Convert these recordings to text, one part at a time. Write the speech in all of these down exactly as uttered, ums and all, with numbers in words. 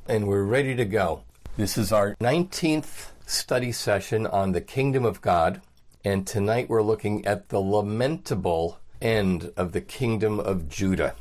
and we're ready to go. This is our nineteenth study session on the Kingdom of God, and tonight we're looking at the lamentable end of the Kingdom of Judah.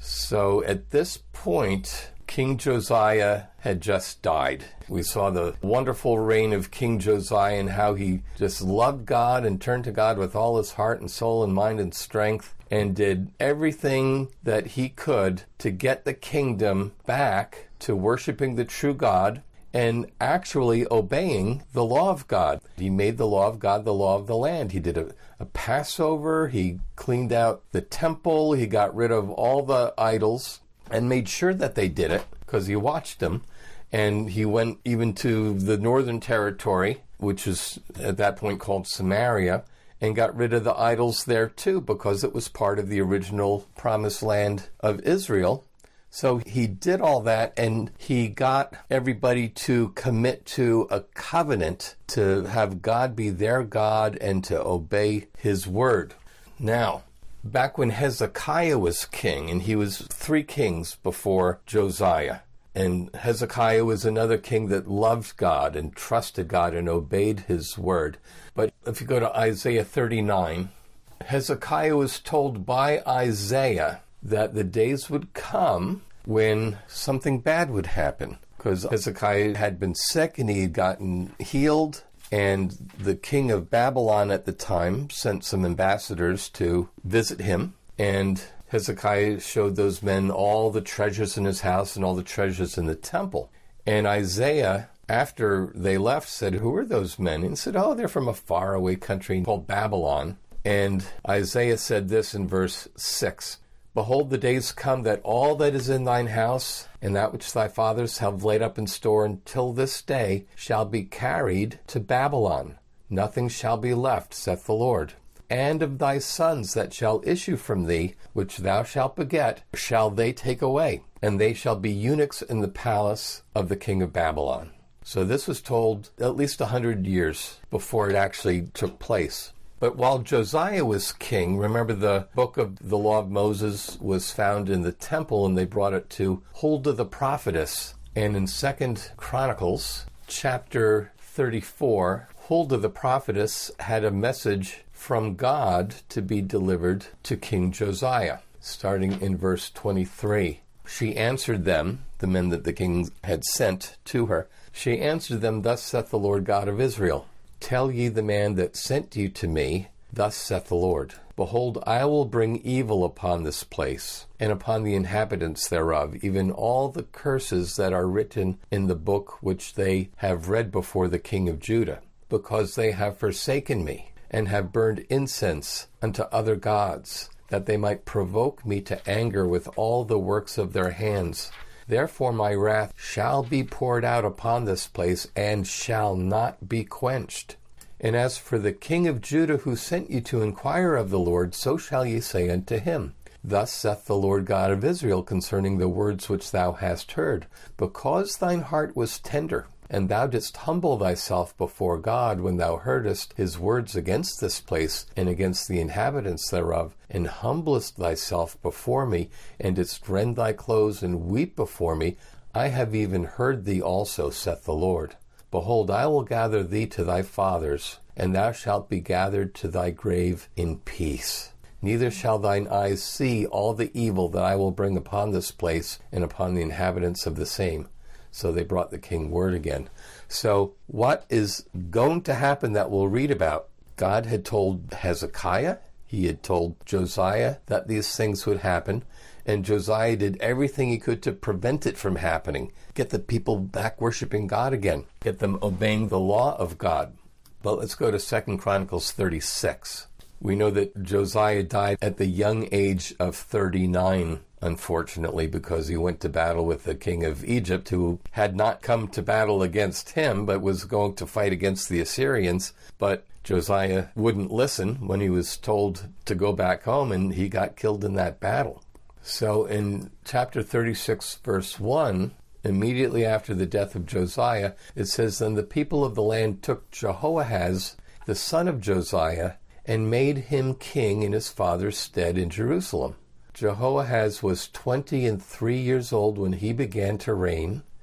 So at this point, King Josiah had just died. We saw the wonderful reign of King Josiah and how he just loved God and turned to God with all his heart and soul and mind and strength, and did everything that he could to get the kingdom back to worshiping the true God and actually obeying the law of God. He made the law of God the law of the land. He did a, a Passover. He cleaned out the temple. He got rid of all the idols and made sure that they did it because he watched them. And he went even to the northern territory, which is at that point called Samaria, and got rid of the idols there too, because it was part of the original promised land of Israel. So he did all that, and he got everybody to commit to a covenant to have God be their God and to obey his word. Now, back when Hezekiah was king, and he was three kings before Josiah, and Hezekiah was another king that loved God and trusted God and obeyed his word. But if you go to Isaiah thirty-nine, Hezekiah was told by Isaiah that the days would come when something bad would happen, because Hezekiah had been sick and he had gotten healed, and the king of Babylon at the time sent some ambassadors to visit him, and Hezekiah showed those men all the treasures in his house and all the treasures in the temple. And Isaiah, after they left, said, "Who are those men?" And he said, "Oh, they're from a faraway country called Babylon." And Isaiah said this in verse six, "Behold, the days come that all that is in thine house, and that which thy fathers have laid up in store until this day, shall be carried to Babylon. Nothing shall be left, saith the Lord. And of thy sons that shall issue from thee, which thou shalt beget, shall they take away, and they shall be eunuchs in the palace of the king of Babylon." So this was told at least a hundred years before it actually took place. But while Josiah was king, remember the book of the law of Moses was found in the temple, and they brought it to Huldah the prophetess. And in Second Chronicles, chapter thirty-four, Huldah the prophetess had a message from God to be delivered to King Josiah, starting in verse twenty-three. She answered them, the men that the king had sent to her, she answered them, "Thus saith the Lord God of Israel, tell ye the man that sent you to me, thus saith the Lord, behold, I will bring evil upon this place, and upon the inhabitants thereof, even all the curses that are written in the book which they have read before the king of Judah, because they have forsaken me, and have burned incense unto other gods, that they might provoke me to anger with all the works of their hands. Therefore my wrath shall be poured out upon this place, and shall not be quenched. And as for the king of Judah who sent you to inquire of the Lord, so shall ye say unto him, Thus saith the Lord God of Israel concerning the words which thou hast heard, because thine heart was tender, and thou didst humble thyself before God when thou heardest his words against this place and against the inhabitants thereof, and humblest thyself before me, and didst rend thy clothes and weep before me, I have even heard thee also, saith the Lord. Behold, I will gather thee to thy fathers, and thou shalt be gathered to thy grave in peace. Neither shall thine eyes see all the evil that I will bring upon this place and upon the inhabitants of the same. So they brought the king word again. So what is going to happen that we'll read about? God had told Hezekiah, he had told Josiah that these things would happen, and Josiah did everything he could to prevent it from happening. Get the people back worshiping God again. Get them obeying the law of God. But let's go to Second Chronicles thirty-six. We know that Josiah died at the young age of thirty-nine, unfortunately, because he went to battle with the king of Egypt, who had not come to battle against him, but was going to fight against the Assyrians. But Josiah wouldn't listen when he was told to go back home, and he got killed in that battle. So in chapter thirty-six, verse one, immediately after the death of Josiah, it says, Then the people of the land took Jehoahaz, the son of Josiah, and made him king in his father's stead in Jerusalem. Jehoahaz was twenty and three years old when he began to reign,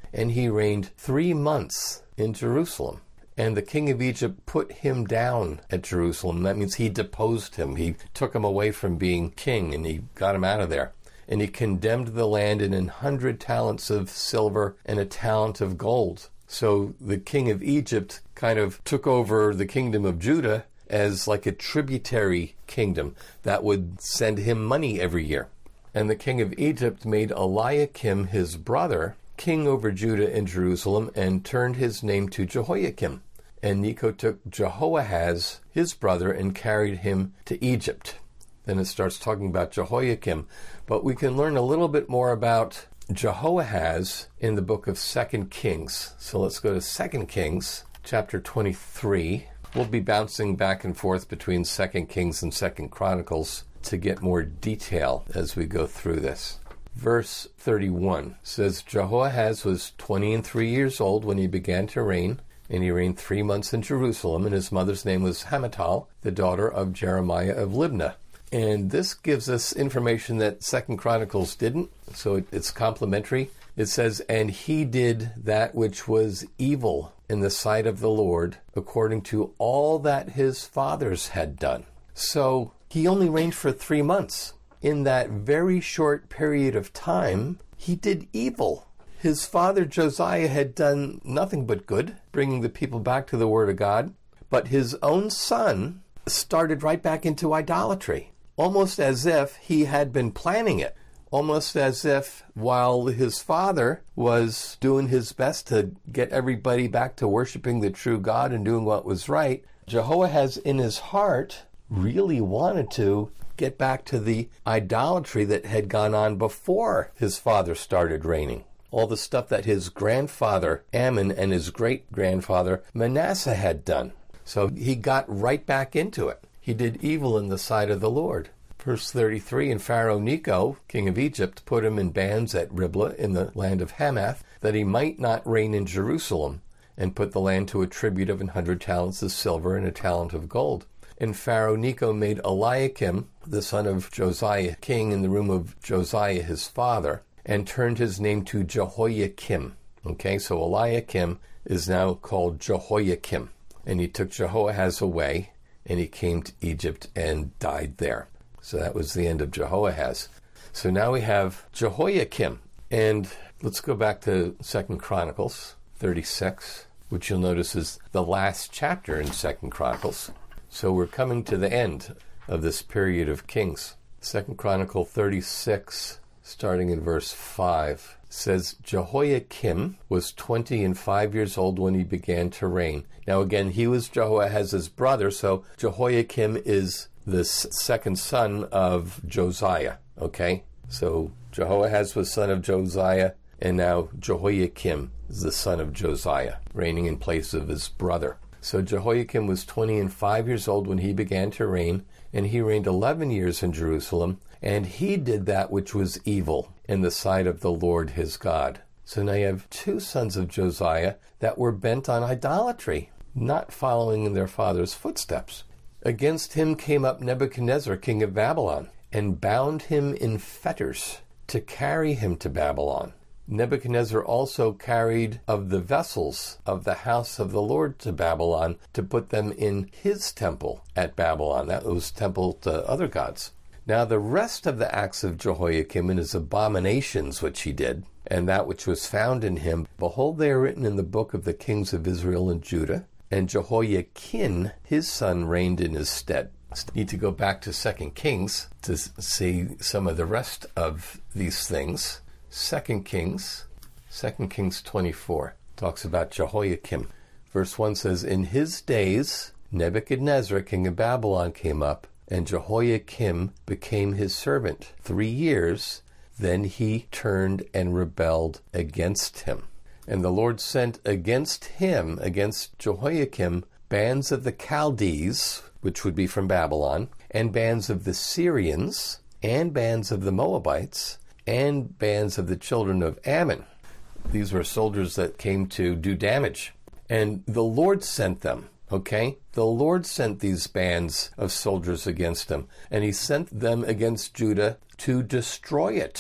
and he reigned three months in Jerusalem. And the king of Egypt put him down at Jerusalem. That means he deposed him. He took him away from being king, and he got him out of there. And he condemned the land in an hundred talents of silver and a talent of gold. So the king of Egypt kind of took over the kingdom of Judah as like a tributary kingdom that would send him money every year. And the king of Egypt made Eliakim, his brother, king over Judah and Jerusalem, and turned his name to Jehoiakim. And Necho took Jehoahaz, his brother, and carried him to Egypt. Then it starts talking about Jehoiakim. But we can learn a little bit more about Jehoahaz in the book of Second Kings. So let's go to Second Kings, chapter twenty-three. We'll be bouncing back and forth between Second Kings and Second Chronicles to get more detail as we go through this. Verse thirty-one says, Jehoahaz was twenty and three years old when he began to reign, and he reigned three months in Jerusalem, and his mother's name was Hamutal, the daughter of Jeremiah of Libnah. And this gives us information that Second Chronicles didn't, so it, it's complementary. It says, and he did that which was evil in the sight of the Lord, according to all that his fathers had done. So he only reigned for three months. In that very short period of time, he did evil. His father Josiah had done nothing but good, bringing the people back to the Word of God. But his own son started right back into idolatry, almost as if he had been planning it. Almost as if while his father was doing his best to get everybody back to worshiping the true God and doing what was right, Jehoahaz in his heart really wanted to get back to the idolatry that had gone on before his father started reigning. All the stuff that his grandfather Amon and his great-grandfather Manasseh had done. So he got right back into it. He did evil in the sight of the Lord. Verse thirty-three, and Pharaoh Necho, king of Egypt, put him in bands at Riblah in the land of Hamath, that he might not reign in Jerusalem, and put the land to a tribute of an hundred talents of silver and a talent of gold. And Pharaoh Necho made Eliakim, the son of Josiah, king in the room of Josiah his father, and turned his name to Jehoiakim. Okay, so Eliakim is now called Jehoiakim. And he took Jehoahaz away, and he came to Egypt and died there. So that was the end of Jehoahaz. So now we have Jehoiakim. And let's go back to Second Chronicles thirty-six, which you'll notice is the last chapter in Second Chronicles. So we're coming to the end of this period of kings. Second Chronicle thirty-six, starting in verse five, says, Jehoiakim was twenty and five years old when he began to reign. Now again, he was Jehoahaz's brother, so Jehoiakim is the second son of Josiah, okay? So Jehoahaz was son of Josiah, and now Jehoiakim is the son of Josiah, reigning in place of his brother. So Jehoiakim was twenty and five years old when he began to reign, and he reigned eleven years in Jerusalem, and he did that which was evil in the sight of the Lord his God. So now you have two sons of Josiah that were bent on idolatry, not following in their father's footsteps. Against him came up Nebuchadnezzar, king of Babylon, and bound him in fetters to carry him to Babylon. Nebuchadnezzar also carried of the vessels of the house of the Lord to Babylon to put them in his temple at Babylon. That was temple to other gods. Now the rest of the acts of Jehoiakim and his abominations which he did, and that which was found in him, behold, they are written in the book of the kings of Israel and Judah. And Jehoiakim, his son, reigned in his stead. Need to go back to Second Kings to see some of the rest of these things. Second Kings, Second Kings twenty-four, talks about Jehoiakim. Verse one says, in his days Nebuchadnezzar, king of Babylon, came up, and Jehoiakim became his servant three years. Then he turned and rebelled against him. And the Lord sent against him, against Jehoiakim, bands of the Chaldees, which would be from Babylon, and bands of the Syrians, and bands of the Moabites, and bands of the children of Ammon. These were soldiers that came to do damage. And the Lord sent them, okay? The Lord sent these bands of soldiers against them, and he sent them against Judah to destroy it.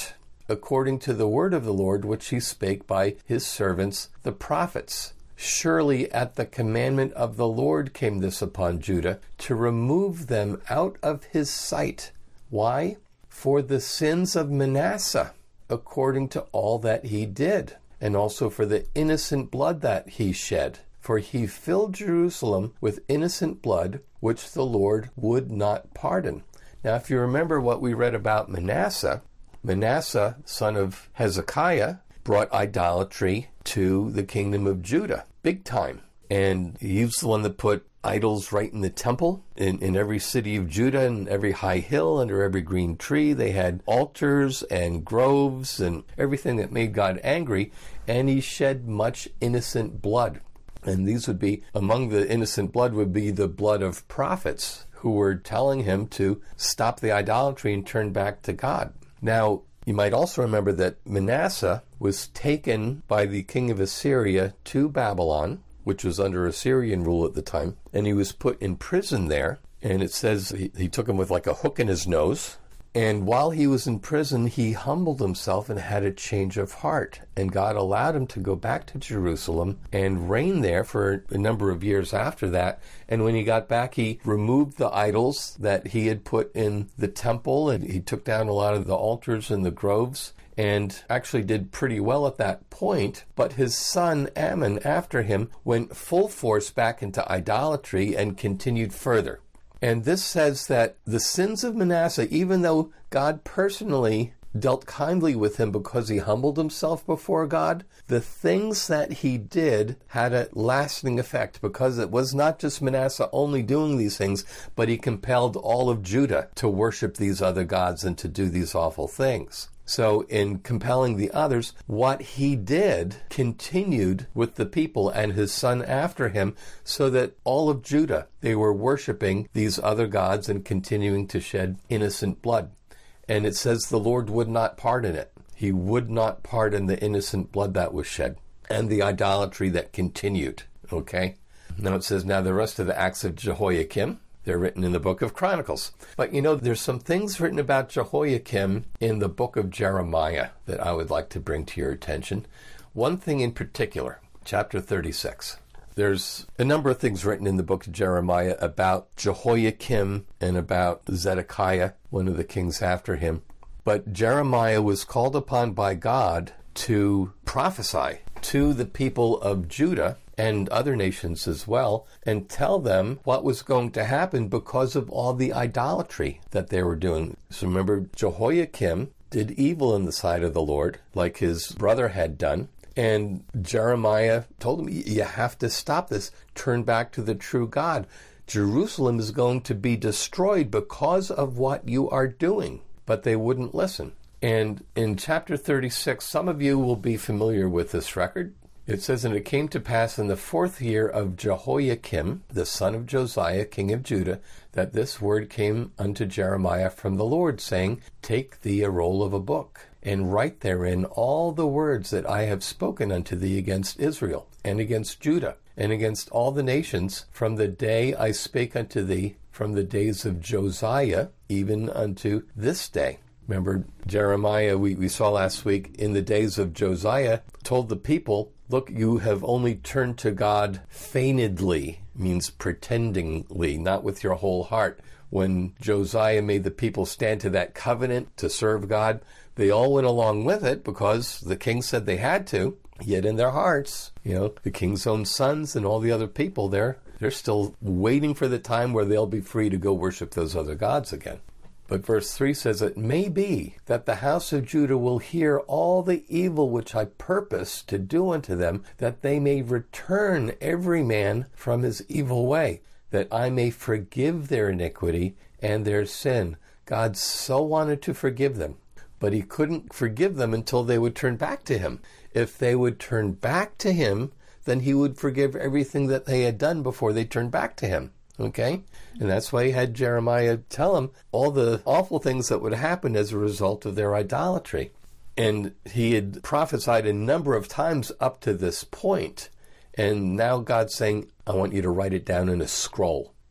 according to the word of the Lord which he spake by his servants the prophets. Surely at the commandment of the Lord came this upon Judah, to remove them out of his sight. Why? For the sins of Manasseh, according to all that he did, and also for the innocent blood that he shed. For he filled Jerusalem with innocent blood, which the Lord would not pardon. Now, if you remember what we read about Manasseh, Manasseh, son of Hezekiah, brought idolatry to the kingdom of Judah, big time. And he was the one that put idols right in the temple, in, in every city of Judah, and every high hill, under every green tree. They had altars and groves and everything that made God angry, and he shed much innocent blood. And these would be, among the innocent blood would be the blood of prophets who were telling him to stop the idolatry and turn back to God. Now, you might also remember that Manasseh was taken by the king of Assyria to Babylon, which was under Assyrian rule at the time, and he was put in prison there. And it says he, he took him with like a hook in his nose. And while he was in prison, he humbled himself and had a change of heart. And God allowed him to go back to Jerusalem and reign there for a number of years after that. And when he got back, he removed the idols that he had put in the temple, and he took down a lot of the altars and the groves, and actually did pretty well at that point. But his son Ammon, after him, went full force back into idolatry and continued further. And this says that the sins of Manasseh, even though God personally dealt kindly with him because he humbled himself before God, the things that he did had a lasting effect, because it was not just Manasseh only doing these things, but he compelled all of Judah to worship these other gods and to do these awful things. So in compelling the others, what he did continued with the people and his son after him, so that all of Judah, they were worshiping these other gods and continuing to shed innocent blood. And it says the Lord would not pardon it. He would not pardon the innocent blood that was shed and the idolatry that continued. Okay? Now it says, now the rest of the acts of Jehoiakim, they're written in the book of Chronicles. But you know, there's some things written about Jehoiakim in the book of Jeremiah that I would like to bring to your attention. One thing in particular, chapter thirty-six. There's a number of things written in the book of Jeremiah about Jehoiakim and about Zedekiah, one of the kings after him. But Jeremiah was called upon by God to prophesy to the people of Judah and other nations as well, and tell them what was going to happen because of all the idolatry that they were doing. So remember, Jehoiakim did evil in the sight of the Lord, like his brother had done, and Jeremiah told him, you have to stop this, turn back to the true God. Jerusalem is going to be destroyed because of what you are doing. But they wouldn't listen. And in chapter thirty-six, some of you will be familiar with this record. It says, and it came to pass in the fourth year of Jehoiakim, the son of Josiah, king of Judah, that this word came unto Jeremiah from the Lord, saying, take thee a roll of a book, and write therein all the words that I have spoken unto thee against Israel, and against Judah, and against all the nations, from the day I spake unto thee, from the days of Josiah, even unto this day. Remember, Jeremiah, we, we saw last week, in the days of Josiah, told the people, look, you have only turned to God feignedly, means pretendingly, not with your whole heart. When Josiah made the people stand to that covenant to serve God, they all went along with it because the king said they had to. Yet in their hearts, you know, the king's own sons and all the other people there, they're still waiting for the time where they'll be free to go worship those other gods again. But verse three says, it may be that the house of Judah will hear all the evil which I purpose to do unto them, that they may return every man from his evil way, that I may forgive their iniquity and their sin. God so wanted to forgive them, but he couldn't forgive them until they would turn back to him. If they would turn back to him, then he would forgive everything that they had done before they turned back to him. Okay? And that's why he had Jeremiah tell him all the awful things that would happen as a result of their idolatry. And he had prophesied a number of times up to this point. And now God's saying, I want you to write it down in a scroll.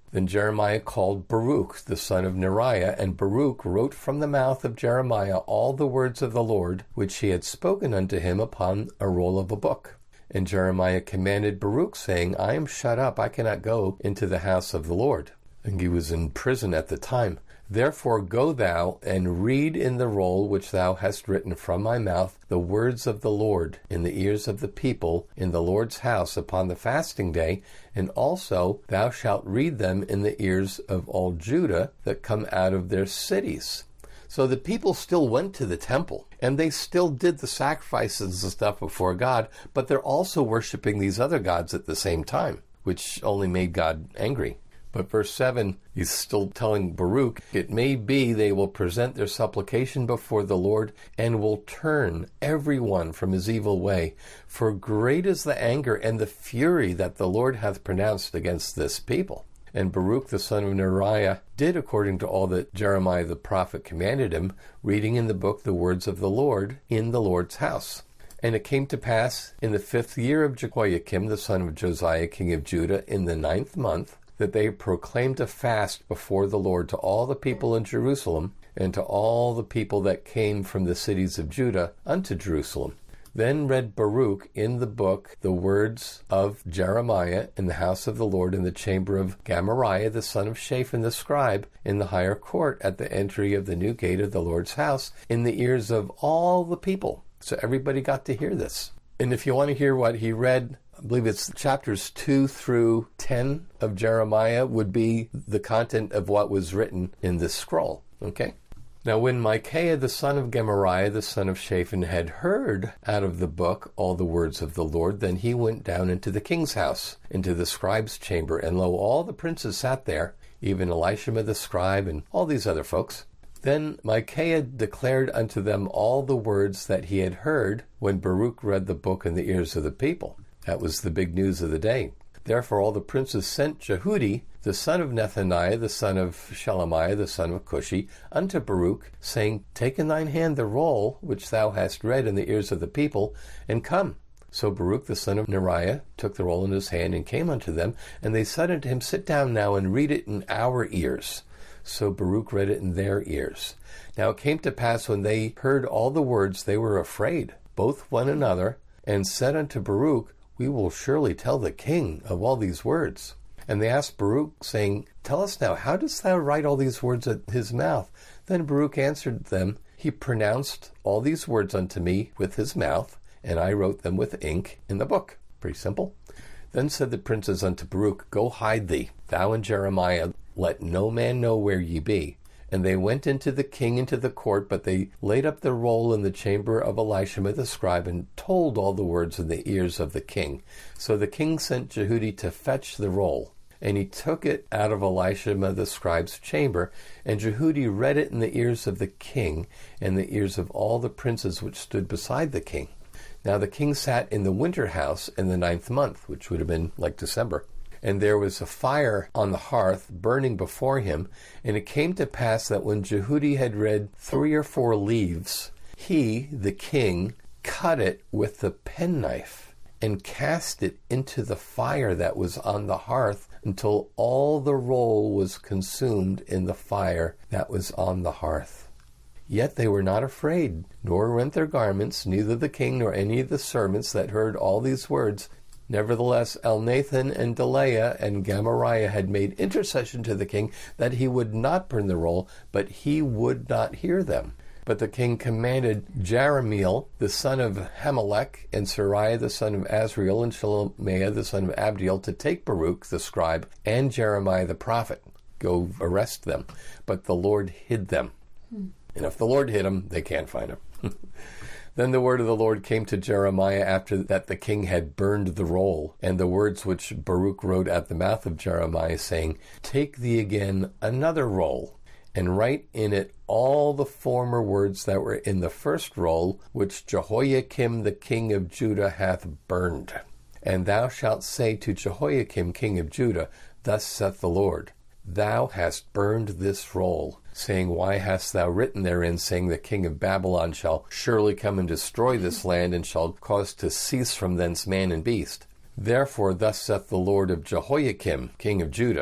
Then Jeremiah called Baruch, the son of Neriah, and Baruch wrote from the mouth of Jeremiah all the words of the Lord, which he had spoken unto him upon a roll of a book. And Jeremiah commanded Baruch, saying, I am shut up, I cannot go into the house of the Lord. And he was in prison at the time. Therefore go thou and read in the roll which thou hast written from my mouth the words of the Lord in the ears of the people in the Lord's house upon the fasting day, and also thou shalt read them in the ears of all Judah that come out of their cities. So the people still went to the temple, and they still did the sacrifices and stuff before God, but they're also worshiping these other gods at the same time, which only made God angry. But verse seven, he's still telling Baruch, it may be they will present their supplication before the Lord and will turn every one from his evil way. For great is the anger and the fury that the Lord hath pronounced against this people. And Baruch the son of Neriah did according to all that Jeremiah the prophet commanded him, reading in the book the words of the Lord in the Lord's house. And it came to pass in the fifth year of Jehoiakim the son of Josiah king of Judah, in the ninth month, that they proclaimed a fast before the Lord to all the people in Jerusalem, and to all the people that came from the cities of Judah unto Jerusalem. Then read Baruch in the book the words of Jeremiah in the house of the Lord in the chamber of Gemariah the son of Shaphan the scribe in the higher court at the entry of the new gate of the Lord's house in the ears of all the people. So everybody got to hear this. And if you want to hear what he read, I believe it's chapters two through ten of Jeremiah would be the content of what was written in this scroll. Okay? Now when Micaiah the son of Gemariah the son of Shaphan had heard out of the book all the words of the Lord, then he went down into the king's house, into the scribe's chamber, and lo, all the princes sat there, even Elishama the scribe and all these other folks. Then Micaiah declared unto them all the words that he had heard when Baruch read the book in the ears of the people. That was the big news of the day. Therefore all the princes sent Jehudi, the son of Nethaniah, the son of Shelemiah, the son of Cushi, unto Baruch, saying, Take in thine hand the roll which thou hast read in the ears of the people, and come. So Baruch the son of Neriah took the roll in his hand, and came unto them, and they said unto him, Sit down now, and read it in our ears. So Baruch read it in their ears. Now it came to pass, when they heard all the words, they were afraid, both one another, and said unto Baruch, We will surely tell the king of all these words. And they asked Baruch, saying, Tell us now, how dost thou write all these words at his mouth? Then Baruch answered them, He pronounced all these words unto me with his mouth, and I wrote them with ink in the book. Pretty simple. Then said the princes unto Baruch, Go hide thee, thou and Jeremiah, let no man know where ye be. And they went into the king into the court, but they laid up the roll in the chamber of Elishama the scribe, and told all the words in the ears of the king. So the king sent Jehudi to fetch the roll, and he took it out of Elishama the scribe's chamber, and Jehudi read it in the ears of the king, and the ears of all the princes which stood beside the king. Now the king sat in the winter house in the ninth month, which would have been like December. And there was a fire on the hearth burning before him. And it came to pass that when Jehudi had read three or four leaves, he, the king, cut it with the penknife and cast it into the fire that was on the hearth until all the roll was consumed in the fire that was on the hearth. Yet they were not afraid, nor rent their garments, neither the king nor any of the servants that heard all these words. Nevertheless, Elnathan and Delaiah and Gemariah had made intercession to the king that he would not burn the roll, but he would not hear them. But the king commanded Jerahmeel, the son of Hamelech, and Seraiah, the son of Azriel, and Shelemiah, the son of Abdiel, to take Baruch, the scribe, and Jeremiah, the prophet. Go arrest them. But the Lord hid them. Hmm. And if the Lord hid them, they can't find them. Then the word of the Lord came to Jeremiah after that the king had burned the roll, and the words which Baruch wrote at the mouth of Jeremiah, saying, Take thee again another roll, and write in it all the former words that were in the first roll, which Jehoiakim the king of Judah hath burned. And thou shalt say to Jehoiakim king of Judah, Thus saith the Lord, Thou hast burned this roll, saying, Why hast thou written therein, saying, The king of Babylon shall surely come and destroy this land, and shall cause to cease from thence man and beast? Therefore thus saith the Lord of Jehoiakim king of Judah,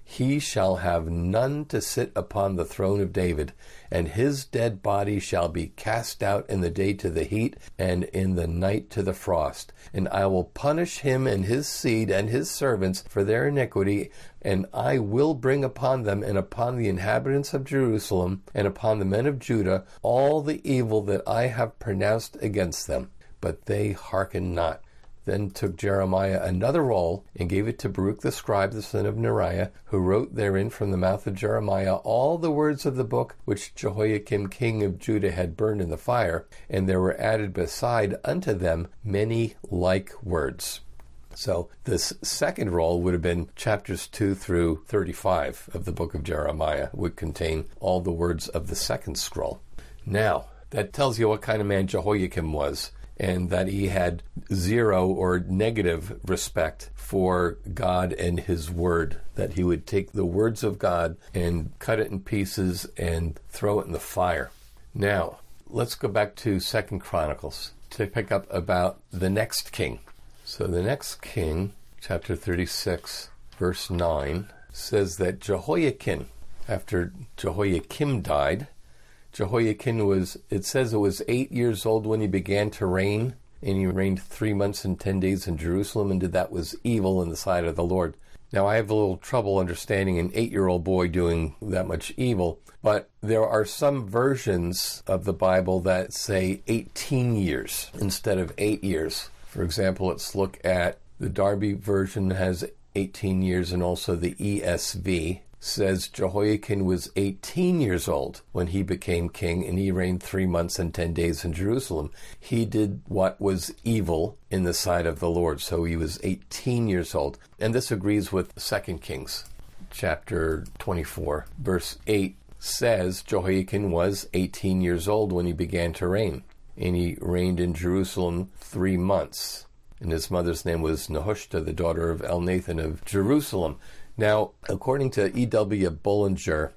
he shall have none to sit upon the throne of David, and his dead body shall be cast out in the day to the heat, and in the night to the frost. And I will punish him and his seed and his servants for their iniquity, and I will bring upon them and upon the inhabitants of Jerusalem and upon the men of Judah all the evil that I have pronounced against them. But they hearkened not. Then took Jeremiah another roll, and gave it to Baruch the scribe, the son of Neriah, who wrote therein from the mouth of Jeremiah all the words of the book which Jehoiakim king of Judah had burned in the fire, and there were added beside unto them many like words. So this second roll would have been chapters two through thirty-five of the book of Jeremiah, would contain all the words of the second scroll. Now, that tells you what kind of man Jehoiakim was, and that he had zero or negative respect for God and his word, that he would take the words of God and cut it in pieces and throw it in the fire. Now, let's go back to Second Chronicles to pick up about the next king. So the next king, chapter thirty-six, verse nine, says that Jehoiakim, after Jehoiakim died, Jehoiakim was, it says it was eight years old when he began to reign, and he reigned three months and ten days in Jerusalem, and did that was evil in the sight of the Lord. Now, I have a little trouble understanding an eight-year-old boy doing that much evil, but there are some versions of the Bible that say eighteen years instead of eight years. For example, let's look at the Darby version has eighteen years, and also the E S V says Jehoiakim was eighteen years old when he became king, and he reigned three months and ten days in Jerusalem. He did what was evil in the sight of the Lord, so he was eighteen years old. And this agrees with Second Kings, chapter twenty-four, verse eight says Jehoiakim was eighteen years old when he began to reign, and he reigned in Jerusalem three months. And his mother's name was Nehushta, the daughter of Elnathan of Jerusalem. Now, according to E W Bullinger,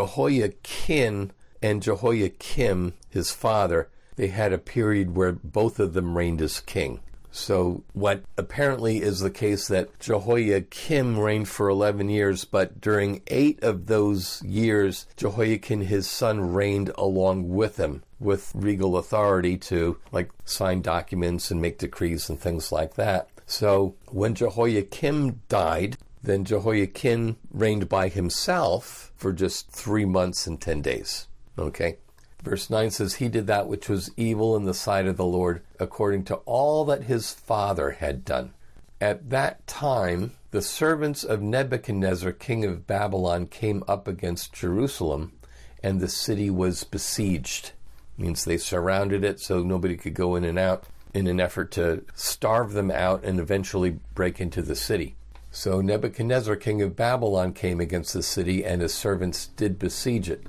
Jehoiakim and Jehoiakim, his father, they had a period where both of them reigned as king. So what apparently is the case that Jehoiakim reigned for eleven years, but during eight of those years, Jehoiakim, his son, reigned along with him with regal authority to, like, sign documents and make decrees and things like that. So when Jehoiakim died, then Jehoiakim reigned by himself for just three months and ten days. Okay? Verse nine says, he did that which was evil in the sight of the Lord, according to all that his father had done. At that time, the servants of Nebuchadnezzar, king of Babylon, came up against Jerusalem, and the city was besieged. It means they surrounded it so nobody could go in and out, in an effort to starve them out and eventually break into the city. So Nebuchadnezzar, king of Babylon, came against the city, and his servants did besiege it.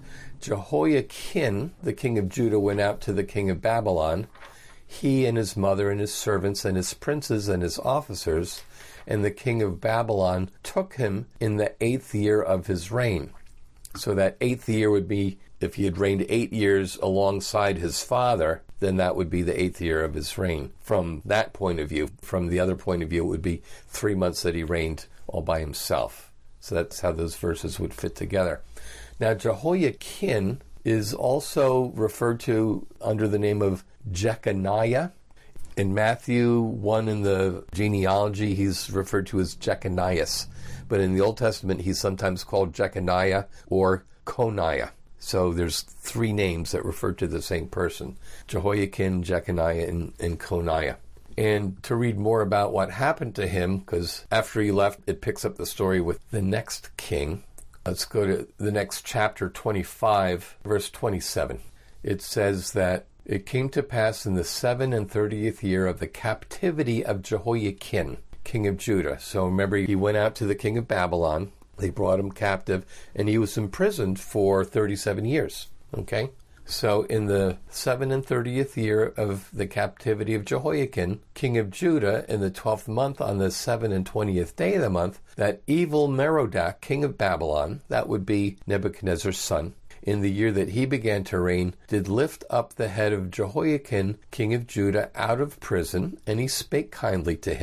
Jehoiakim, the king of Judah, went out to the king of Babylon, he and his mother and his servants and his princes and his officers, and the king of Babylon took him in the eighth year of his reign. So that eighth year would be, if he had reigned eight years alongside his father, then that would be the eighth year of his reign. From that point of view, from the other point of view, it would be three months that he reigned all by himself. So that's how those verses would fit together. Now, Jehoiakim is also referred to under the name of Jeconiah. In Matthew one, in the genealogy, he's referred to as Jeconias. But in the Old Testament, he's sometimes called Jeconiah or Coniah. So there's three names that refer to the same person: Jehoiakim, Jeconiah, and, and Coniah. And to read more about what happened to him, because after he left, it picks up the story with the next king. Let's go to the next chapter, twenty-five, verse twenty-seven. It says that it came to pass in the seven and thirtieth year of the captivity of Jehoiakim, king of Judah. So remember, he went out to the king of Babylon. They brought him captive, and he was imprisoned for thirty-seven years. Okay? So in the seven and thirtieth year of the captivity of Jehoiakim, king of Judah, in the twelfth month, on the seven and twentieth day of the month, that evil Merodach, king of Babylon, that would be Nebuchadnezzar's son, in the year that he began to reign, did lift up the head of Jehoiakim, king of Judah, out of prison, and he spake kindly to him.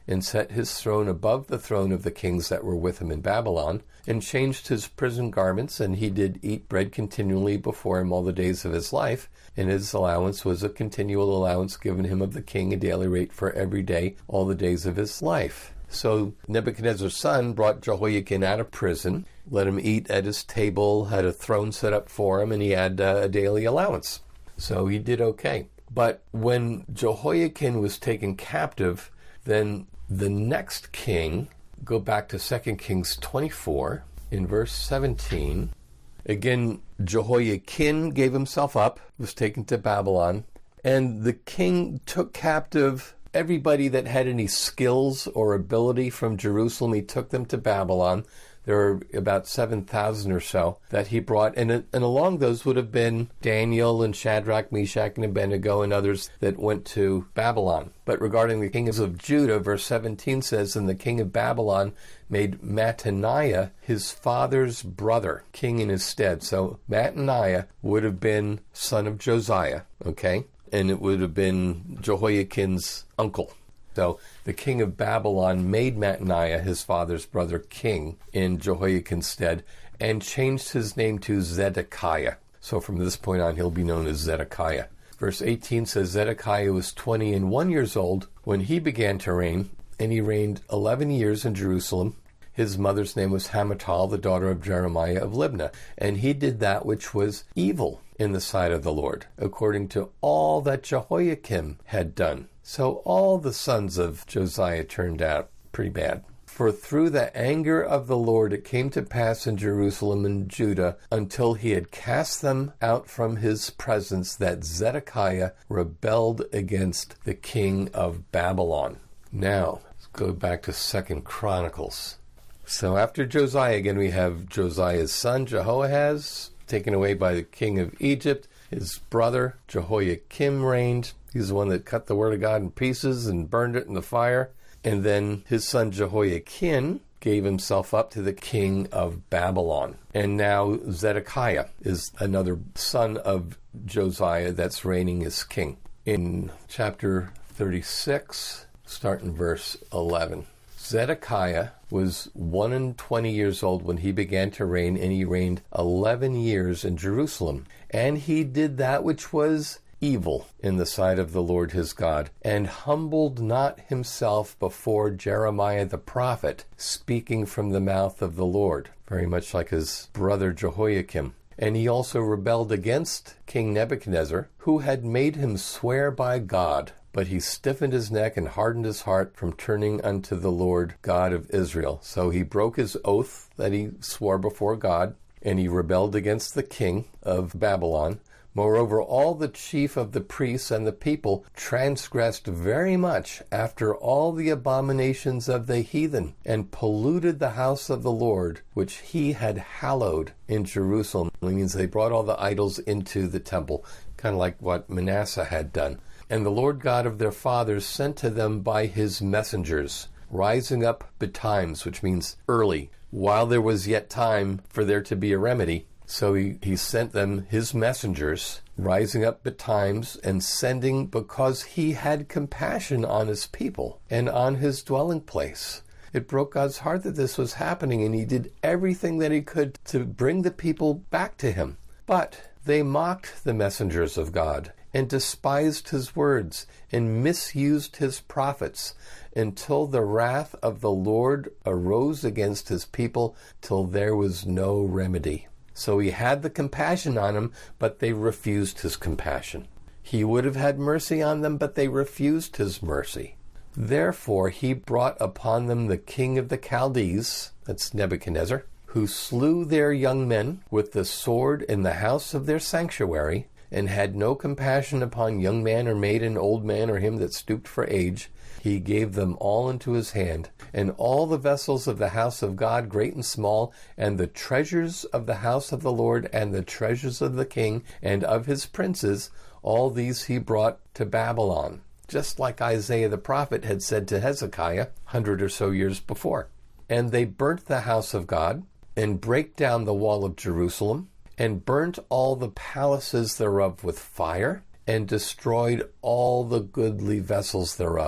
and set his throne above the throne of the kings that were with him in Babylon, and changed his prison garments, and he did eat bread continually before him all the days of his life, and his allowance was a continual allowance given him of the king, a daily rate for every day, all the days of his life. So Nebuchadnezzar's son brought Jehoiakim out of prison, let him eat at his table, had a throne set up for him, and he had uh, a daily allowance. So he did okay. But when Jehoiakim was taken captive, then the next king, go back to Second Kings twenty-four, in verse seventeen. Again, Jehoiakim gave himself up, was taken to Babylon, and the king took captive everybody that had any skills or ability from Jerusalem. He took them to Babylon. There were about seven thousand or so that he brought, and, and along those would have been Daniel and Shadrach, Meshach, and Abednego and others that went to Babylon. But regarding the kings of Judah, verse seventeen says, and the king of Babylon made Mattaniah his father's brother king in his stead. So Mattaniah would have been son of Josiah, okay? And it would have been Jehoiakim's uncle. So the king of Babylon made Mattaniah, his father's brother, king in Jehoiakim's stead, and changed his name to Zedekiah. So from this point on, he'll be known as Zedekiah. Verse eighteen says, Zedekiah was twenty and one years old when he began to reign, and he reigned eleven years in Jerusalem. His mother's name was Hamutal, the daughter of Jeremiah of Libnah, and he did that which was evil in the sight of the Lord, according to all that Jehoiakim had done. So all the sons of Josiah turned out pretty bad. For through the anger of the Lord it came to pass in Jerusalem and Judah, until he had cast them out from his presence, that Zedekiah rebelled against the king of Babylon. Now, let's go back to Second Chronicles. So after Josiah, again, we have Josiah's son, Jehoahaz, taken away by the king of Egypt. His brother, Jehoiakim, reigned. He's the one that cut the word of God in pieces and burned it in the fire. And then his son Jehoiakim gave himself up to the king of Babylon. And now Zedekiah is another son of Josiah that's reigning as king. In chapter thirty-six, start in verse eleven. Zedekiah was one and twenty years old when he began to reign, and he reigned eleven years in Jerusalem. And he did that which was evil in the sight of the Lord his God, and humbled not himself before Jeremiah the prophet, speaking from the mouth of the Lord, very much like his brother Jehoiakim. And he also rebelled against King Nebuchadnezzar, who had made him swear by God. But he stiffened his neck and hardened his heart from turning unto the Lord God of Israel. So he broke his oath that he swore before God, and he rebelled against the king of Babylon. Moreover, all the chief of the priests and the people transgressed very much after all the abominations of the heathen, and polluted the house of the Lord, which he had hallowed in Jerusalem. It means they brought all the idols into the temple, kind of like what Manasseh had done. And the Lord God of their fathers sent to them by his messengers, rising up betimes, which means early, while there was yet time for there to be a remedy. So he, he sent them his messengers, rising up betimes, and sending because he had compassion on his people and on his dwelling place. It broke God's heart that this was happening, and he did everything that he could to bring the people back to him. But they mocked the messengers of God, and despised his words, and misused his prophets, until the wrath of the Lord arose against his people, till there was no remedy. So he had the compassion on them, but they refused his compassion. He would have had mercy on them, but they refused his mercy. Therefore he brought upon them the king of the Chaldees, that's Nebuchadnezzar, who slew their young men with the sword in the house of their sanctuary, and had no compassion upon young man or maiden, old man, or him that stooped for age. He gave them all into his hand, and all the vessels of the house of God, great and small, and the treasures of the house of the Lord, and the treasures of the king, and of his princes, all these he brought to Babylon, just like Isaiah the prophet had said to Hezekiah a hundred or so years before. And they burnt the house of God, and brake down the wall of Jerusalem, and burnt all the palaces thereof with fire, and destroyed all the goodly vessels thereof.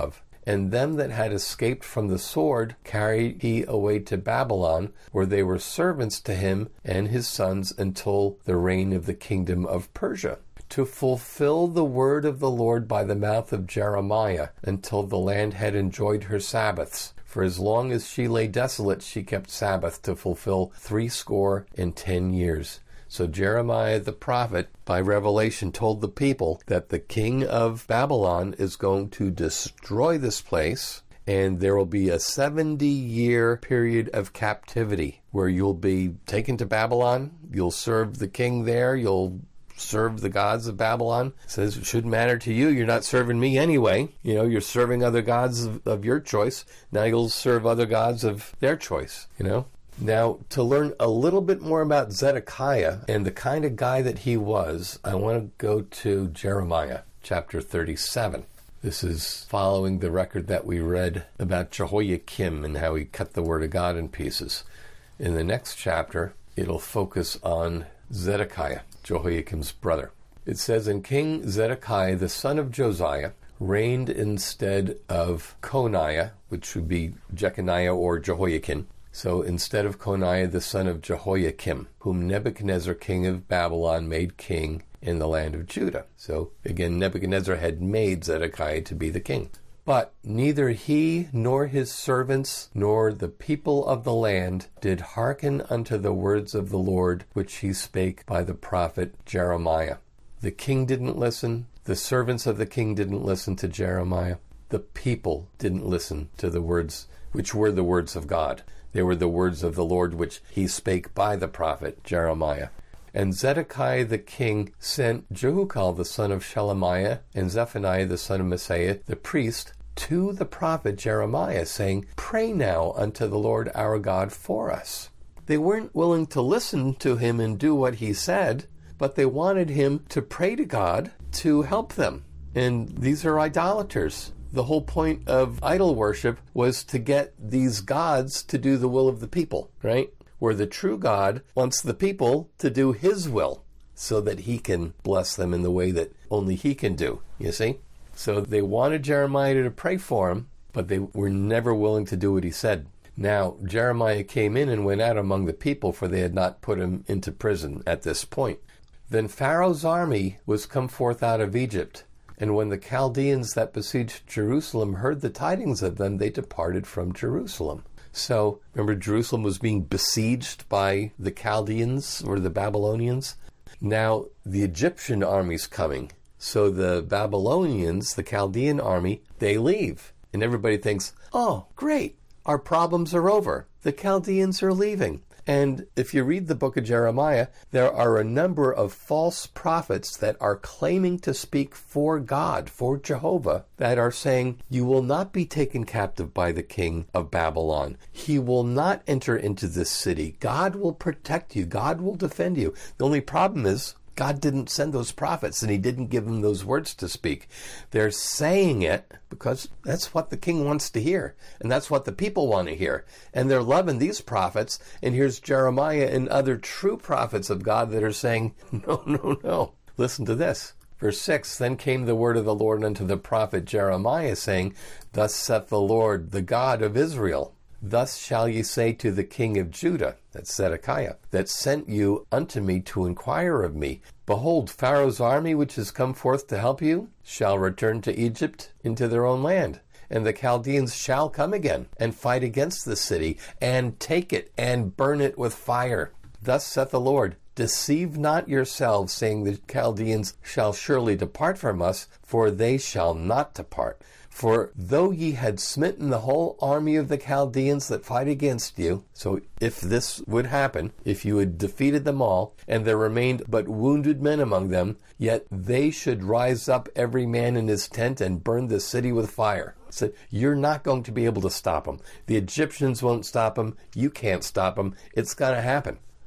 And them that had escaped from the sword carried he away to Babylon, where they were servants to him and his sons until the reign of the kingdom of Persia, to fulfill the word of the Lord by the mouth of Jeremiah, until the land had enjoyed her Sabbaths. For as long as she lay desolate, she kept Sabbath to fulfill threescore and ten years. So Jeremiah the prophet, by revelation, told the people that the king of Babylon is going to destroy this place, and there will be a seventy-year period of captivity where you'll be taken to Babylon, you'll serve the king there, you'll serve the gods of Babylon. It says it shouldn't matter to you, you're not serving me anyway. You know, you're serving other gods of, of your choice. Now you'll serve other gods of their choice, you know. Now, to learn a little bit more about Zedekiah and the kind of guy that he was, I want to go to Jeremiah chapter thirty-seven. This is following the record that we read about Jehoiakim and how he cut the word of God in pieces. In the next chapter, it'll focus on Zedekiah, Jehoiakim's brother. It says, "And King Zedekiah, the son of Josiah, reigned instead of Coniah," which would be Jeconiah or Jehoiakim. So instead of Coniah, the son of Jehoiakim, whom Nebuchadnezzar, king of Babylon, made king in the land of Judah. So again, Nebuchadnezzar had made Zedekiah to be the king. "But neither he nor his servants nor the people of the land did hearken unto the words of the Lord, which he spake by the prophet Jeremiah." The king didn't listen. The servants of the king didn't listen to Jeremiah. The people didn't listen to the words, which were the words of God. They were the words of the Lord which he spake by the prophet Jeremiah. "And Zedekiah the king sent Jehukal the son of Shelemiah and Zephaniah the son of Messiah the priest to the prophet Jeremiah, saying, Pray now unto the Lord our God for us." They weren't willing to listen to him and do what he said, but they wanted him to pray to God to help them. And these are idolaters. The whole point of idol worship was to get these gods to do the will of the people, right? Where the true God wants the people to do his will so that he can bless them in the way that only he can do, you see? So they wanted Jeremiah to pray for him, but they were never willing to do what he said. Now, Jeremiah came in and went out among the people, for they had not put him into prison at this point. "Then Pharaoh's army was come forth out of Egypt, and when the Chaldeans that besieged Jerusalem heard the tidings of them, they departed from Jerusalem." So, remember, Jerusalem was being besieged by the Chaldeans or the Babylonians. Now, the Egyptian army's coming. So the Babylonians, the Chaldean army, they leave. And everybody thinks, oh, great, our problems are over. The Chaldeans are leaving. And if you read the book of Jeremiah, there are a number of false prophets that are claiming to speak for God, for Jehovah, that are saying, you will not be taken captive by the king of Babylon. He will not enter into this city. God will protect you. God will defend you. The only problem is, God didn't send those prophets, and he didn't give them those words to speak. They're saying it because that's what the king wants to hear, and that's what the people want to hear. And they're loving these prophets, and here's Jeremiah and other true prophets of God that are saying, no, no, no. Listen to this. Verse six, "Then came the word of the Lord unto the prophet Jeremiah, saying, Thus saith the Lord, the God of Israel, Thus shall ye say to the king of Judah," that's Zedekiah, "that sent you unto me to inquire of me, Behold, Pharaoh's army which is come forth to help you shall return to Egypt into their own land. And the Chaldeans shall come again and fight against the city and take it and burn it with fire. Thus saith the Lord, Deceive not yourselves, saying the Chaldeans shall surely depart from us, for they shall not depart. For though ye had smitten the whole army of the Chaldeans that fight against you," so if this would happen, if you had defeated them all, "and there remained but wounded men among them, yet they should rise up every man in his tent and burn the city with fire." So you're not going to be able to stop them. The Egyptians won't stop them. You can't stop them. It's going to happen.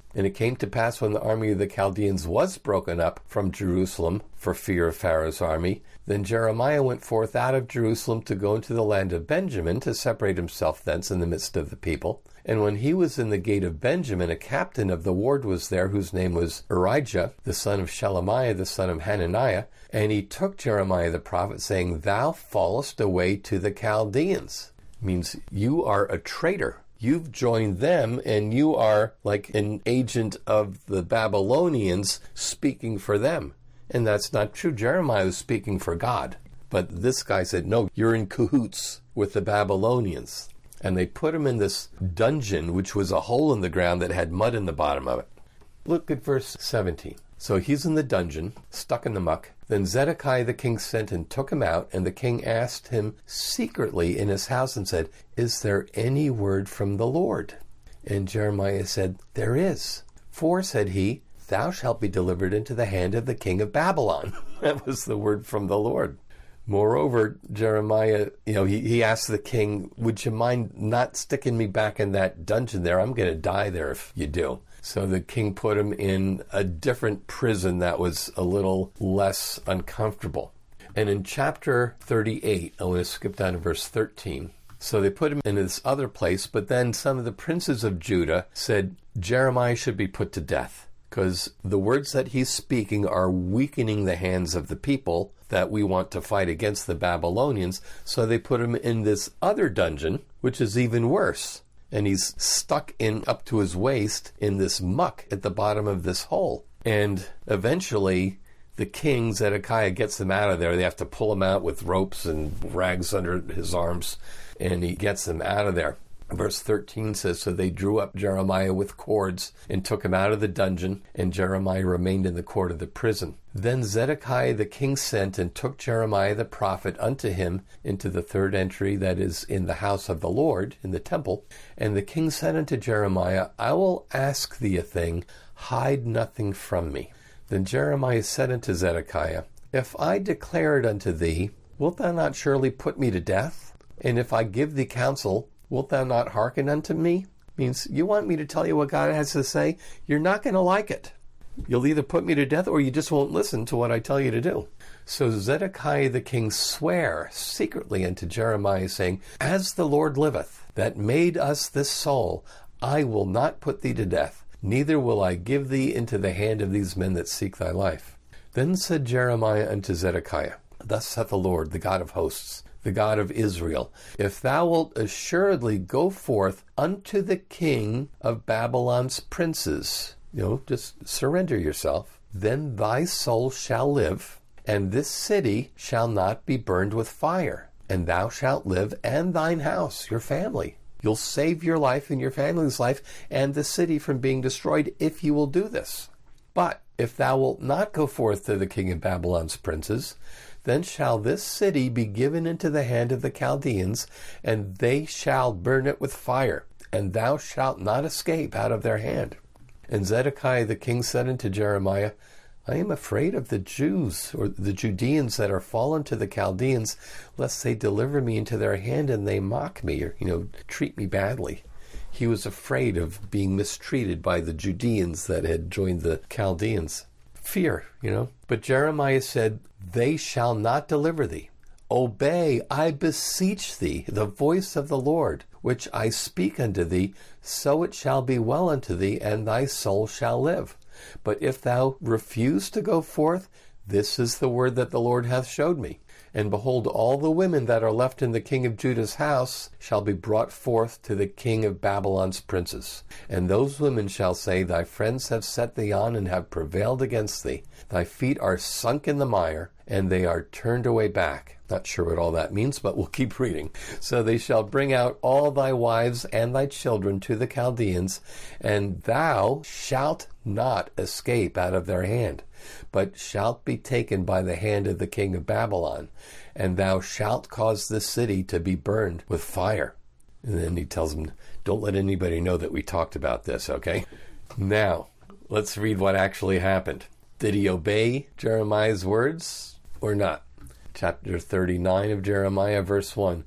And it came to pass when the army of the Chaldeans was broken up from Jerusalem for fear of Pharaoh's army, then Jeremiah went forth out of Jerusalem to go into the land of Benjamin, to separate himself thence in the midst of the people. And when he was in the gate of Benjamin, a captain of the ward was there, whose name was Urijah, the son of Shelemiah, the son of Hananiah. And he took Jeremiah the prophet, saying, Thou fallest away to the Chaldeans. Means you are a traitor. You've joined them, and you are like an agent of the Babylonians speaking for them. And that's not true. Jeremiah was speaking for God. But this guy said, no, you're in cahoots with the Babylonians. And they put him in this dungeon, which was a hole in the ground that had mud in the bottom of it. Look at verse seventeen. So he's in the dungeon, stuck in the muck. Then Zedekiah the king sent and took him out, and the king asked him secretly in his house and said, Is there any word from the Lord? And Jeremiah said, There is. For, said he, Thou shalt be delivered into the hand of the king of Babylon. That was the word from the Lord. Moreover, Jeremiah, you know, he, he asked the king, Would you mind not sticking me back in that dungeon there? I'm going to die there if you do. So the king put him in a different prison that was a little less uncomfortable. And in chapter thirty-eight, I want to skip down to verse thirteen. So they put him in this other place, but then some of the princes of Judah said Jeremiah should be put to death, because the words that he's speaking are weakening the hands of the people that we want to fight against the Babylonians. So they put him in this other dungeon, which is even worse. And he's stuck in up to his waist in this muck at the bottom of this hole. And eventually, the king, Zedekiah, gets them out of there. They have to pull him out with ropes and rags under his arms, and he gets them out of there. Verse thirteen says, So they drew up Jeremiah with cords and took him out of the dungeon, and Jeremiah remained in the court of the prison. Then Zedekiah the king sent and took Jeremiah the prophet unto him into the third entry, that is, in the house of the Lord, in the temple. And the king said unto Jeremiah, I will ask thee a thing, hide nothing from me. Then Jeremiah said unto Zedekiah, If I declare it unto thee, wilt thou not surely put me to death? And if I give thee counsel, wilt thou not hearken unto me? Means you want me to tell you what God has to say? You're not going to like it. You'll either put me to death or you just won't listen to what I tell you to do. So Zedekiah the king sware secretly unto Jeremiah, saying, As the Lord liveth, that made us this soul, I will not put thee to death, neither will I give thee into the hand of these men that seek thy life. Then said Jeremiah unto Zedekiah, Thus saith the Lord, the God of hosts, the God of Israel, If thou wilt assuredly go forth unto the king of Babylon's princes, you know, just surrender yourself, then thy soul shall live, and this city shall not be burned with fire, and thou shalt live, and thine house, your family. You'll save your life and your family's life and the city from being destroyed if you will do this. But if thou wilt not go forth to the king of Babylon's princes, then shall this city be given into the hand of the Chaldeans, and they shall burn it with fire, and thou shalt not escape out of their hand. And Zedekiah the king said unto Jeremiah, I am afraid of the Jews, or the Judeans that are fallen to the Chaldeans, lest they deliver me into their hand and they mock me, or, you know, treat me badly. He was afraid of being mistreated by the Judeans that had joined the Chaldeans. Fear, you know. But Jeremiah said, They shall not deliver thee. Obey, I beseech thee, the voice of the Lord, which I speak unto thee, so it shall be well unto thee, and thy soul shall live. But if thou refuse to go forth, this is the word that the Lord hath showed me. And behold, all the women that are left in the king of Judah's house shall be brought forth to the king of Babylon's princes. And those women shall say, Thy friends have set thee on and have prevailed against thee. Thy feet are sunk in the mire, and they are turned away back. Not sure what all that means, but we'll keep reading. So they shall bring out all thy wives and thy children to the Chaldeans, and thou shalt not escape out of their hand, but shalt be taken by the hand of the king of Babylon, and thou shalt cause this city to be burned with fire. And then he tells them, don't let anybody know that we talked about this, okay? Now, let's read what actually happened. Did he obey Jeremiah's words or not? Chapter thirty-nine of Jeremiah, verse one.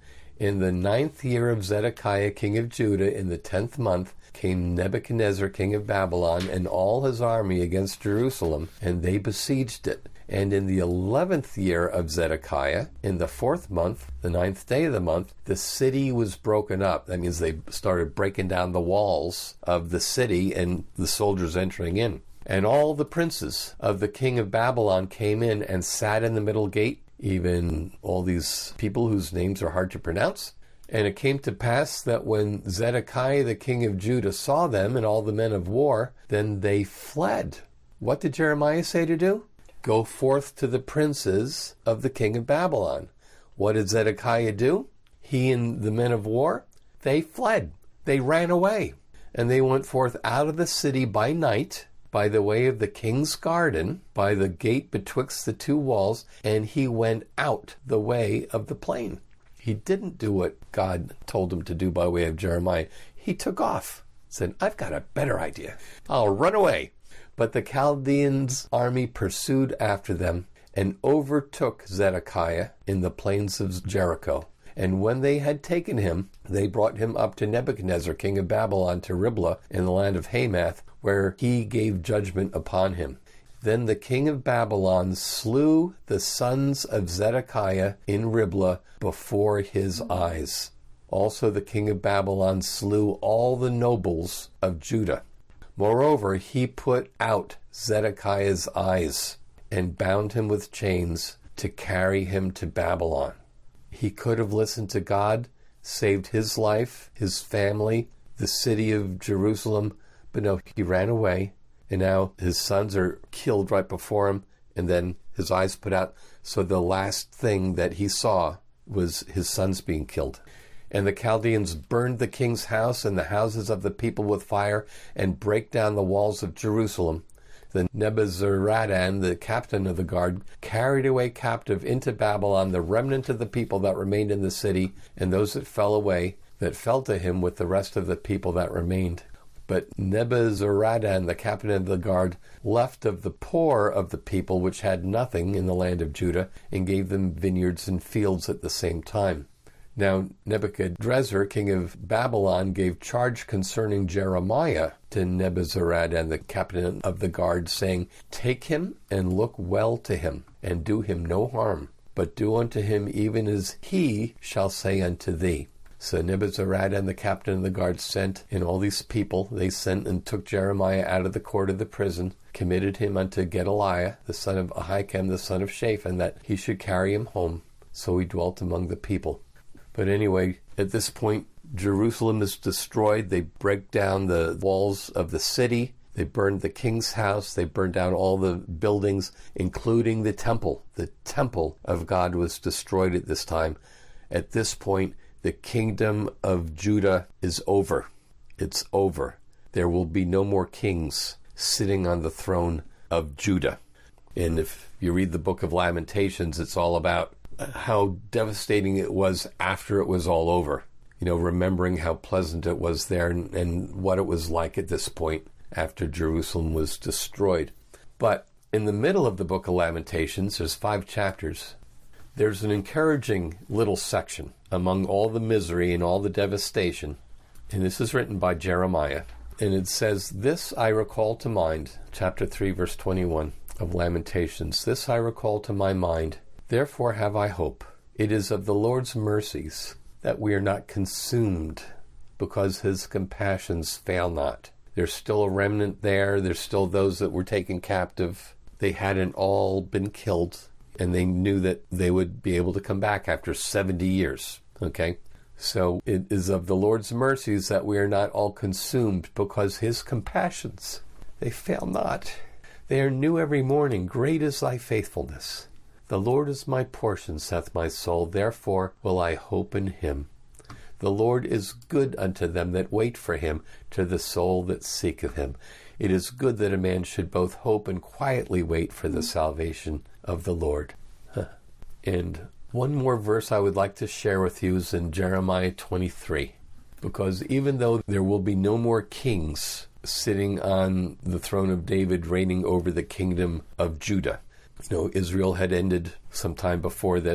In the ninth year of Zedekiah king of Judah, in the tenth month, came Nebuchadnezzar king of Babylon and all his army against Jerusalem, and they besieged it. And in the eleventh year of Zedekiah, in the fourth month, the ninth day of the month, the city was broken up. That means they started breaking down the walls of the city and the soldiers entering in. And all the princes of the king of Babylon came in and sat in the middle gate, even all these people whose names are hard to pronounce. And it came to pass that when Zedekiah the king of Judah saw them and all the men of war, then they fled. What did Jeremiah say to do? Go forth to the princes of the king of Babylon. What did Zedekiah do? He and the men of war, they fled. They ran away. And they went forth out of the city by night, by the way of the king's garden, by the gate betwixt the two walls, and he went out the way of the plain. He didn't do what God told him to do by way of Jeremiah. He took off, said, I've got a better idea. I'll run away. But the Chaldeans' army pursued after them and overtook Zedekiah in the plains of Jericho. And when they had taken him, they brought him up to Nebuchadnezzar, king of Babylon, to Riblah in the land of Hamath, where he gave judgment upon him. Then the king of Babylon slew the sons of Zedekiah in Riblah before his eyes. Also the king of Babylon slew all the nobles of Judah. Moreover, he put out Zedekiah's eyes and bound him with chains to carry him to Babylon. He could have listened to God, saved his life, his family, the city of Jerusalem, but no, he ran away, and now his sons are killed right before him, and then his eyes put out. So the last thing that he saw was his sons being killed. And the Chaldeans burned the king's house and the houses of the people with fire and brake down the walls of Jerusalem. Then Nebuzaradan, the captain of the guard, carried away captive into Babylon the remnant of the people that remained in the city, and those that fell away, that fell to him with the rest of the people that remained. But Nebuzaradan, the captain of the guard, left of the poor of the people which had nothing in the land of Judah, and gave them vineyards and fields at the same time. Now Nebuchadrezzar, king of Babylon, gave charge concerning Jeremiah to Nebuzaradan, the captain of the guard, saying, Take him and look well to him, and do him no harm, but do unto him even as he shall say unto thee. So Nebuzaradan, the captain of the guard, sent in all these people. They sent and took Jeremiah out of the court of the prison, committed him unto Gedaliah, the son of Ahikam, the son of Shaphan, that he should carry him home. So he dwelt among the people. But anyway, at this point, Jerusalem is destroyed. They break down the walls of the city. They burned the king's house. They burned down all the buildings, including the temple. The temple of God was destroyed at this time. At this point, the kingdom of Judah is over. It's over. There will be no more kings sitting on the throne of Judah. And if you read the book of Lamentations, it's all about how devastating it was after it was all over. You know, remembering how pleasant it was there and, and what it was like at this point after Jerusalem was destroyed. But in the middle of the book of Lamentations, there's five chapters. There's an encouraging little section among all the misery and all the devastation. And this is written by Jeremiah. And it says, This I recall to mind, chapter three, verse twenty-one of Lamentations. This I recall to my mind. Therefore have I hope. It is of the Lord's mercies that we are not consumed, because his compassions fail not. There's still a remnant there. There's still those that were taken captive. They hadn't all been killed, and they knew that they would be able to come back after seventy years. Okay? So it is of the Lord's mercies that we are not all consumed, because his compassions, they fail not. They are new every morning. Great is thy faithfulness. The Lord is my portion, saith my soul, therefore will I hope in him. The Lord is good unto them that wait for him, to the soul that seeketh him. It is good that a man should both hope and quietly wait for the salvation of the Lord. Huh. And one more verse I would like to share with you is in Jeremiah twenty-three. Because even though there will be no more kings sitting on the throne of David reigning over the kingdom of Judah, You know, Israel had ended sometime before this.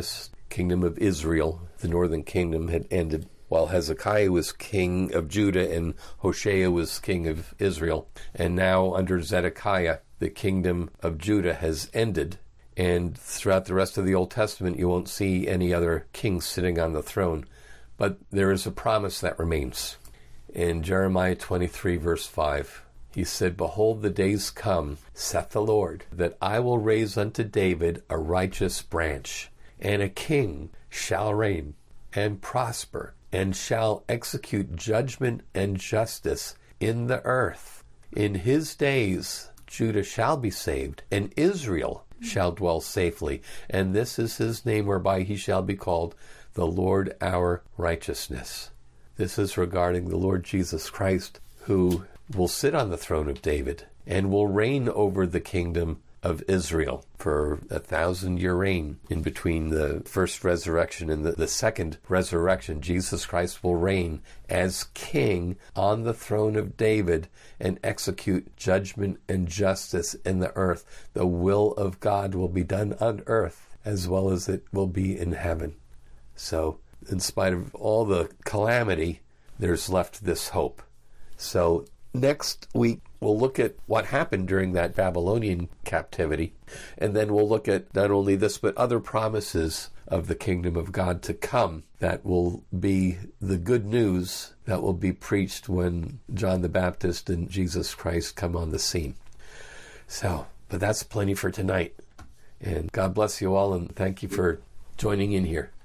kingdom of Israel, the northern kingdom, had ended, while Hezekiah was king of Judah and Hoshea was king of Israel. And now under Zedekiah, the kingdom of Judah has ended. And throughout the rest of the Old Testament, you won't see any other king sitting on the throne. But there is a promise that remains. In Jeremiah twenty-three, verse five, he said, "Behold, the days come, saith the Lord, that I will raise unto David a righteous branch, and a king shall reign, and prosper, and shall execute judgment and justice in the earth. In his days Judah shall be saved, and Israel shall dwell safely. And this is his name whereby he shall be called, the Lord our righteousness." This is regarding the Lord Jesus Christ, who will sit on the throne of David and will reign over the kingdom of Israel for a thousand-year reign. In between the first resurrection and the, the second resurrection, Jesus Christ will reign as king on the throne of David and execute judgment and justice in the earth. The will of God will be done on earth as well as it will be in heaven. So, in spite of all the calamity, there's left this hope. So, next week, we'll look at what happened during that Babylonian captivity, and then we'll look at not only this, but other promises of the kingdom of God to come that will be the good news that will be preached when John the Baptist and Jesus Christ come on the scene. So, but that's plenty for tonight. And God bless you all, and thank you for joining in here.